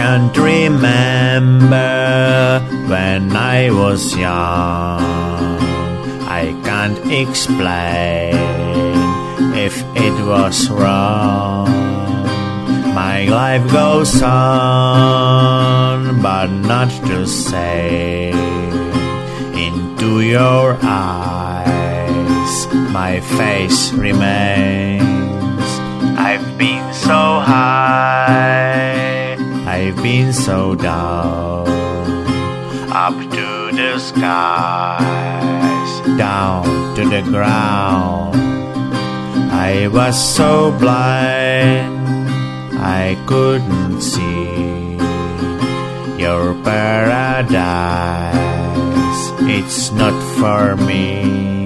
can't remember when I was young. I can't explain if it was wrong. My life goes on, but not the same. Into your eyes, my face remains. I've been so high, I've been so down, up to the skies, down to the ground. I was so blind, I couldn't see your paradise. It's not for me.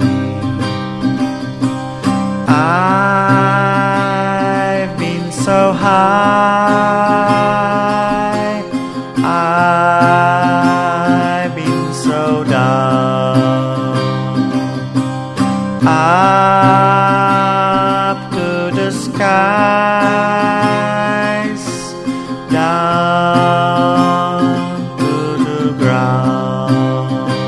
I've been so high, I've been so down, up to the skies, down to the ground.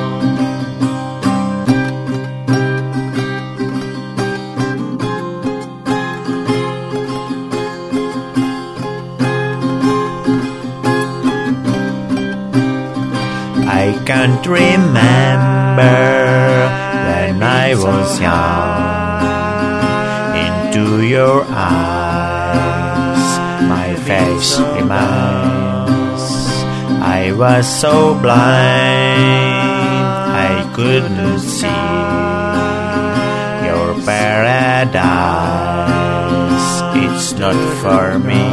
I can't remember when I was young. Into your eyes, my face remains. I was so blind, I couldn't see your paradise. It's not for me.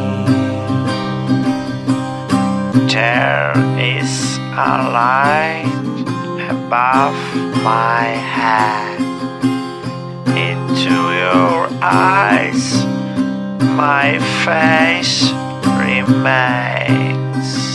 There is a light above my head. Into your eyes, my face remains.